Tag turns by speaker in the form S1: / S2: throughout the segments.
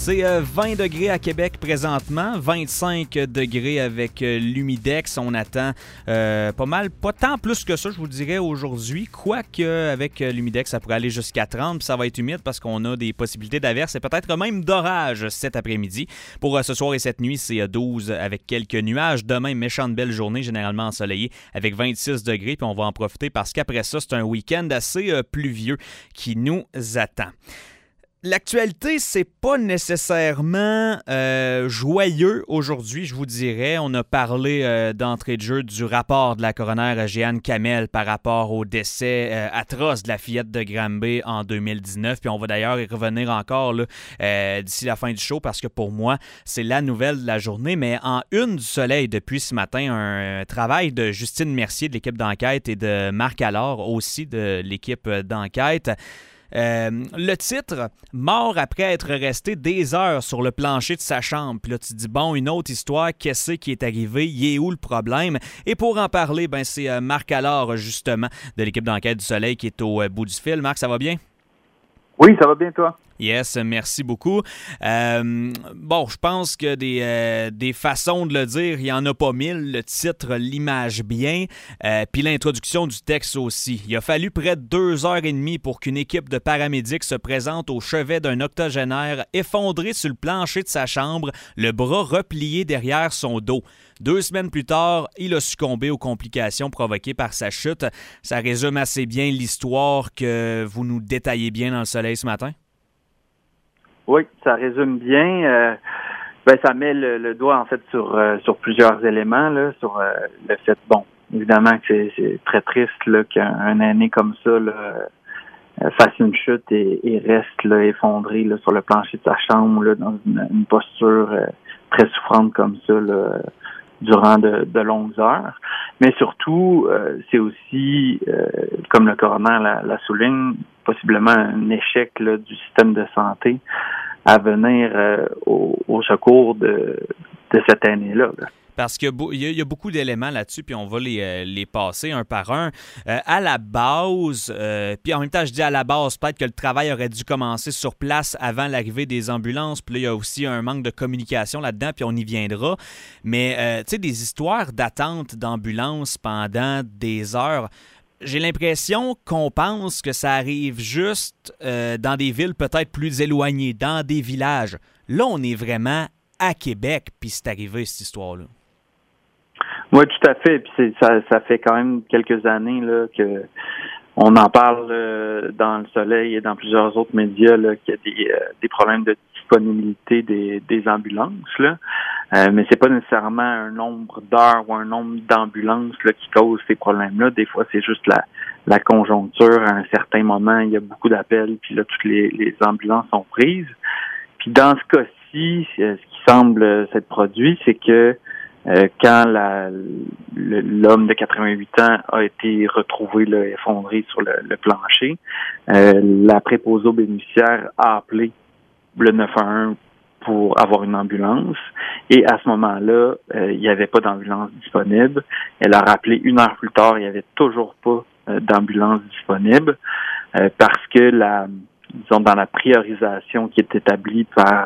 S1: C'est 20 degrés à Québec présentement, 25 degrés avec l'humidex. On attend pas mal, pas tant plus que ça, je vous dirais aujourd'hui. Quoique avec l'humidex, ça pourrait aller jusqu'à 30, puis ça va être humide parce qu'on a des possibilités d'averses et peut-être même d'orage cet après-midi. Pour ce soir et cette nuit, c'est 12 avec quelques nuages. Demain, méchante belle journée, généralement ensoleillée, avec 26 degrés. Puis on va en profiter parce qu'après ça, c'est un week-end assez pluvieux qui nous attend. L'actualité, c'est pas nécessairement joyeux aujourd'hui, je vous dirais. On a parlé d'entrée de jeu du rapport de la coroner Jeanne Kamel par rapport au décès atroce de la fillette de Granby en 2019. Puis on va d'ailleurs y revenir encore là, d'ici la fin du show parce que pour moi, c'est la nouvelle de la journée. Mais en une du soleil depuis ce matin, un travail de Justine Mercier de l'équipe d'enquête et de Marc Allard aussi de l'équipe d'enquête. Le titre, mort après être resté des heures sur le plancher de sa chambre. Puis là, tu te dis, bon, une autre histoire, qu'est-ce qui est arrivé? Il est où le problème? Et pour en parler, ben c'est Marc Allard, justement, de l'équipe d'enquête du Soleil qui est au bout du fil. Marc, ça va bien?
S2: Oui, ça va bien, toi?
S1: Yes, merci beaucoup. Bon, je pense que des façons de le dire, il n'y en a pas mille. Le titre l'image bien, puis l'introduction du texte aussi. Il a fallu près de 2h30 pour qu'une équipe de paramédics se présente au chevet d'un octogénaire effondré sur le plancher de sa chambre, le bras replié derrière son dos. 2 semaines plus tard, il a succombé aux complications provoquées par sa chute. Ça résume assez bien l'histoire que vous nous détaillez bien dans le Soleil ce matin?
S2: Oui, ça résume bien. Ça met le doigt en fait sur plusieurs éléments, là, sur le fait, bon, évidemment que c'est très triste là, qu'un aîné comme ça là, fasse une chute et reste là, effondré là, sur le plancher de sa chambre là, dans une posture très souffrante comme ça là, durant de longues heures. Mais surtout, c'est aussi, comme le coroner la souligne, possiblement un échec là, du système de santé à venir au secours de cette année-là.
S1: Parce qu'il y a beaucoup d'éléments là-dessus, puis on va les passer un par un. À la base, puis en même temps, je dis à la base, peut-être que le travail aurait dû commencer sur place avant l'arrivée des ambulances, puis là, il y a aussi un manque de communication là-dedans, puis on y viendra. Mais, tu sais, des histoires d'attente d'ambulance pendant des heures, j'ai l'impression qu'on pense que ça arrive juste dans des villes peut-être plus éloignées, dans des villages. Là, on est vraiment à Québec, puis c'est arrivé, cette histoire-là.
S2: Oui, tout à fait. Puis ça fait quand même quelques années là que on en parle dans le Soleil et dans plusieurs autres médias là, qu'il y a des problèmes de disponibilité des ambulances là. Mais c'est pas nécessairement un nombre d'heures ou un nombre d'ambulances là, qui cause ces problèmes-là. Des fois, c'est juste la conjoncture. À un certain moment, il y a beaucoup d'appels, puis là, toutes les ambulances sont prises. Puis dans ce cas-ci, ce qui semble s'être produit, c'est que quand l'homme de 88 ans a été retrouvé là, effondré sur le plancher, la préposée aux bénéficiaires a appelé le 911 pour avoir une ambulance. Et à ce moment-là, il n'y avait pas d'ambulance disponible. Elle a rappelé 1 heure plus tard, il n'y avait toujours pas d'ambulance disponible parce que disons dans la priorisation qui est établie par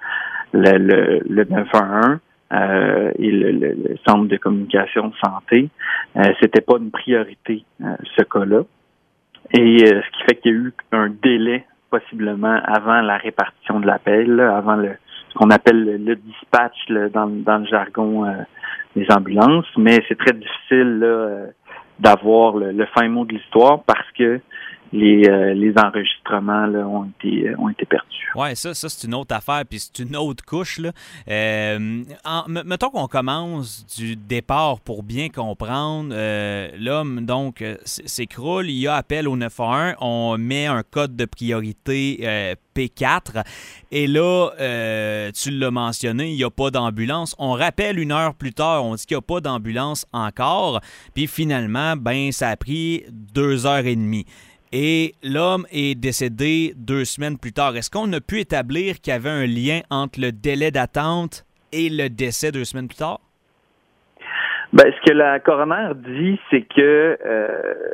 S2: le 911 et le centre de communication de santé, c'était pas une priorité ce cas-là. Et ce qui fait qu'il y a eu un délai possiblement avant la répartition de l'appel, là, avant ce qu'on appelle le dispatch là, dans le jargon des ambulances. Mais c'est très difficile là, d'avoir le fin mot de l'histoire parce que les enregistrements là, ont été perdus.
S1: Oui, ça c'est une autre affaire, puis c'est une autre couche. Là. Mettons qu'on commence du départ pour bien comprendre. L'homme, donc, s'écroule, il y a appel au 911, on met un code de priorité P4, et là, tu l'as mentionné, il n'y a pas d'ambulance. On rappelle 1 heure plus tard, on dit qu'il n'y a pas d'ambulance encore, puis finalement, ben ça a pris 2h30. Et l'homme est décédé 2 semaines plus tard. Est-ce qu'on a pu établir qu'il y avait un lien entre le délai d'attente et le décès 2 semaines plus tard?
S2: Ben, ce que la coroner dit, c'est que,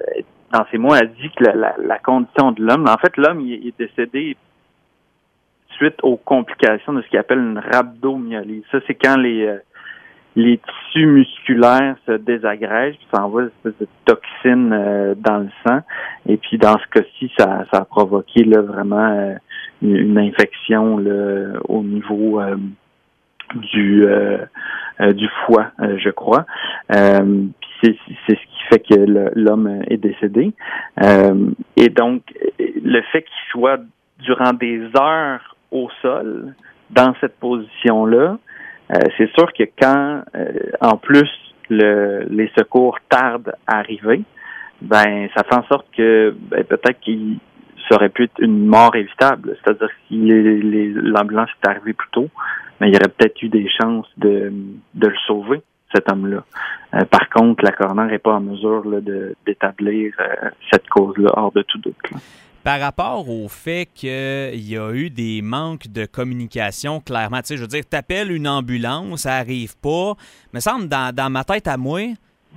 S2: dans ses mots, elle dit que la condition de l'homme, en fait, l'homme il est décédé suite aux complications de ce qu'ils appellent une rhabdomyolyse. Ça, c'est quand les tissus musculaires se désagrègent, puis ça envoie une espèce de toxine dans le sang. Et puis dans ce cas-ci, ça a provoqué là, vraiment une infection là, au niveau du foie, je crois. Puis c'est ce qui fait que l'homme est décédé. Et donc, le fait qu'il soit durant des heures au sol, dans cette position-là, c'est sûr que quand, en plus, les secours tardent à arriver, ben ça fait en sorte que peut-être qu'il ça aurait pu être une mort évitable. C'est-à-dire que si l'ambulance est arrivée plus tôt, ben, il y aurait peut-être eu des chances de le sauver, cet homme-là. Par contre, la coroner n'est pas en mesure là, d'établir cette cause-là hors de tout doute. Là.
S1: Par rapport au fait qu'il y a eu des manques de communication, clairement, tu sais, je veux dire, t'appelles une ambulance, ça arrive pas, me semble, dans ma tête à moi,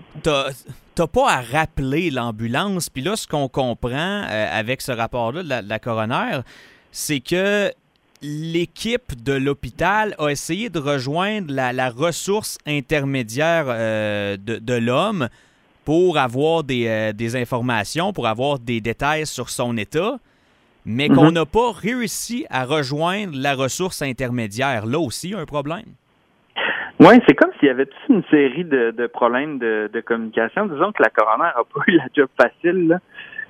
S1: t'as pas à rappeler l'ambulance. Puis là, ce qu'on comprend avec ce rapport-là de la coroner, c'est que l'équipe de l'hôpital a essayé de rejoindre la ressource intermédiaire de l'homme pour avoir des informations, pour avoir des détails sur son état, mais qu'on n'a pas réussi à rejoindre la ressource intermédiaire. Là aussi, un problème.
S2: Oui, c'est comme s'il y avait toute une série de problèmes de communication. Disons que la coroner n'a pas eu la job facile.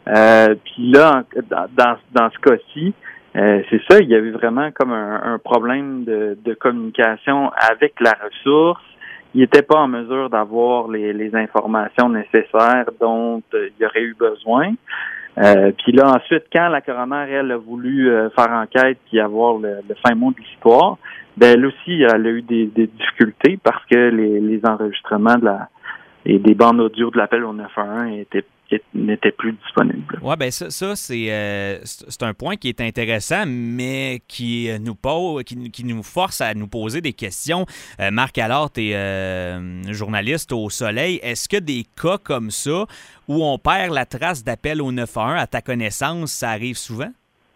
S2: Puis là, dans ce cas-ci, c'est ça, il y avait vraiment comme un problème de communication avec la ressource. Il n'était pas en mesure d'avoir les informations nécessaires dont il aurait eu besoin. Puis là, ensuite, quand la coroner, elle, a voulu faire enquête puis avoir le fin mot de l'histoire, ben elle aussi, elle a eu des difficultés parce que les enregistrements et des bandes audio de l'appel au 911 n'étaient plus disponibles.
S1: Oui, bien ça c'est un point qui est intéressant, mais qui nous force à nous poser des questions. Marc Allard, tu es journaliste au Soleil. Est-ce que des cas comme ça, où on perd la trace d'appel au 911, à ta connaissance, ça arrive souvent?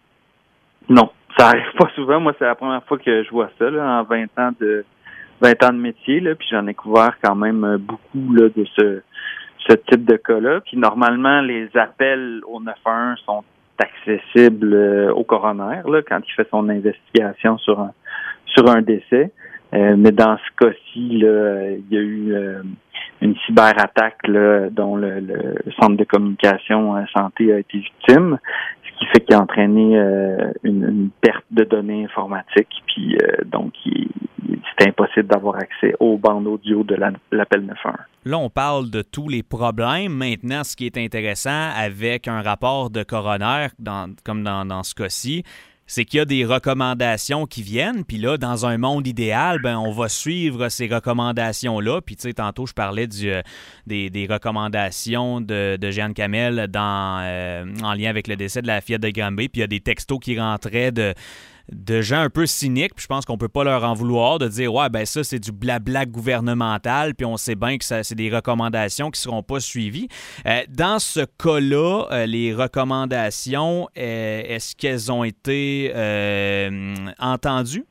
S1: Non,
S2: ça arrive pas souvent. Moi, c'est la première fois que je vois ça là, en 20 ans de métier, là, puis j'en ai couvert quand même beaucoup là, de ce type de cas-là. Puis normalement, les appels au 911 sont accessibles au coroner là, quand il fait son investigation sur un décès. Mais dans ce cas-ci, là, il y a eu une cyberattaque là, dont le centre de communication santé a été victime, ce qui fait qu'il a entraîné une perte de données informatiques. Puis donc, c'était impossible d'avoir accès aux bandes audio de l'appel 911.
S1: Là, on parle de tous les problèmes. Maintenant, ce qui est intéressant avec un rapport de coroner, comme dans ce cas-ci, c'est qu'il y a des recommandations qui viennent. Puis là, dans un monde idéal, ben on va suivre ces recommandations-là. Puis tu sais, tantôt, je parlais des recommandations de Jeanne Kamel en lien avec le décès de la fillette de Granby. Puis il y a des textos qui rentraient de gens un peu cyniques, puis je pense qu'on peut pas leur en vouloir de dire « Ouais, ben ça, c'est du blabla gouvernemental, puis on sait bien que c'est des recommandations qui seront pas suivies. » Dans ce cas-là, les recommandations, est-ce qu'elles ont été entendues?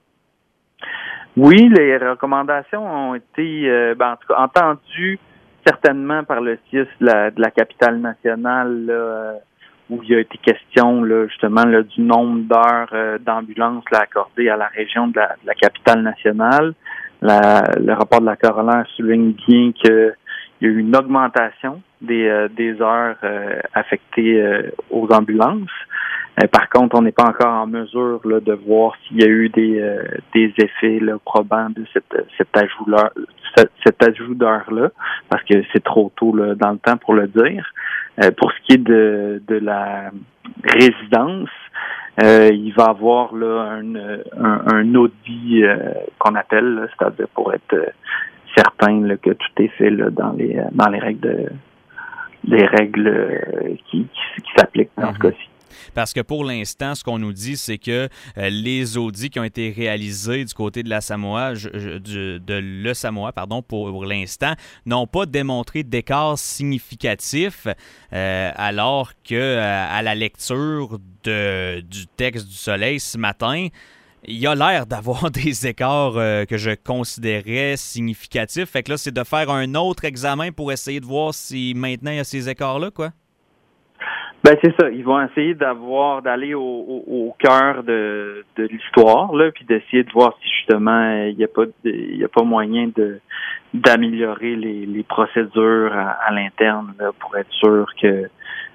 S2: Oui, les recommandations ont été en tout cas entendues certainement par le CIUS de la capitale nationale là, où il y a été question là, justement là, du nombre d'heures d'ambulance là, accordées à la région de la capitale nationale. Le rapport de la coroner souligne bien qu'il y a eu une augmentation des heures affectées aux ambulances. Par contre, on n'est pas encore en mesure là, de voir s'il y a eu des effets là, probants de cet ajout d'heures-là, parce que c'est trop tôt là, dans le temps pour le dire. Pour ce qui est de la résidence, il va y avoir là un audit qu'on appelle, là, c'est-à-dire pour être certain là, que tout est fait là, dans les règles qui s'appliquent dans ce cas-ci.
S1: Parce que pour l'instant, ce qu'on nous dit, c'est que les audits qui ont été réalisés du côté de la Samoa, de le Samoa, pour l'instant, n'ont pas démontré d'écart significatif, alors que à la lecture du texte du Soleil ce matin, il y a l'air d'avoir des écarts que je considérais significatifs. Fait que là, c'est de faire un autre examen pour essayer de voir si maintenant il y a ces écarts-là, quoi?
S2: Ben c'est ça. Ils vont essayer d'aller au cœur de l'histoire, là, puis d'essayer de voir si justement il y a pas moyen d'améliorer les procédures à l'interne là, pour être sûr que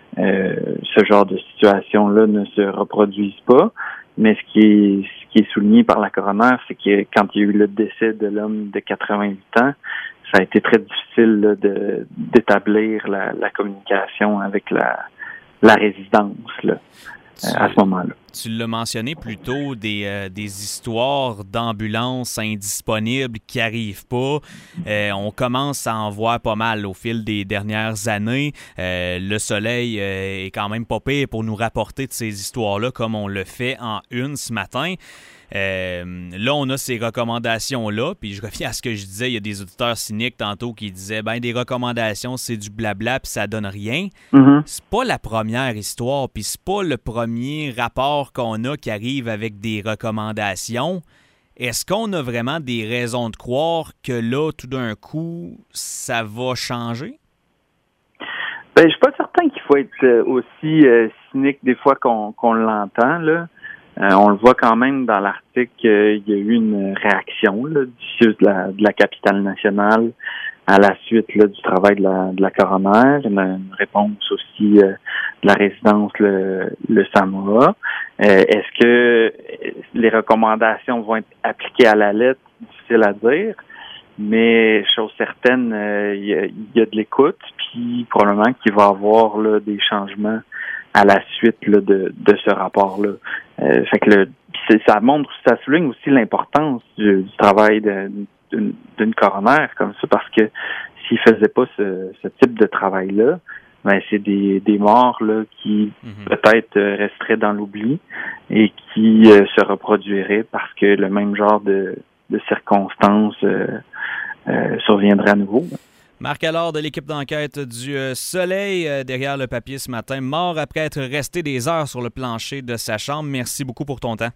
S2: ce genre de situation-là ne se reproduise pas. Mais ce qui est souligné par la coroner, c'est que quand il y a eu le décès de l'homme de 88 ans, ça a été très difficile là, d'établir la communication avec la résidence là, à ce moment-là.
S1: Tu l'as mentionné plus tôt, des histoires d'ambulances indisponibles qui n'arrivent pas. On commence à en voir pas mal au fil des dernières années. Le Soleil est quand même pas pire pour nous rapporter de ces histoires-là comme on le fait en une ce matin. Là, on a ces recommandations-là, puis je reviens à ce que je disais, il y a des auditeurs cyniques tantôt qui disaient des recommandations, c'est du blabla, puis ça donne rien. Mm-hmm. C'est pas la première histoire, puis c'est pas le premier rapport qu'on a qui arrive avec des recommandations. Est-ce qu'on a vraiment des raisons de croire que là, tout d'un coup, ça va changer?
S2: Je suis pas certain qu'il faut être aussi cynique des fois qu'on l'entend, là. On le voit quand même dans l'article qu'il y a eu une réaction là, du CIUS de la capitale nationale à la suite là, du travail de la coroner, une réponse aussi de la résidence le Samoa. Est-ce que les recommandations vont être appliquées à la lettre? Difficile à dire, mais chose certaine, il y a de l'écoute, puis probablement qu'il va y avoir là, des changements à la suite là, de ce rapport-là. Fait que ça souligne aussi l'importance du travail d'une coroner comme ça, parce que s'il faisait pas ce type de travail-là, c'est des morts là qui peut-être resteraient dans l'oubli et qui se reproduiraient parce que le même genre de circonstances surviendrait à nouveau.
S1: Marc Allard de l'équipe d'enquête du Soleil, derrière le papier ce matin, mort après être resté des heures sur le plancher de sa chambre. Merci beaucoup pour ton temps.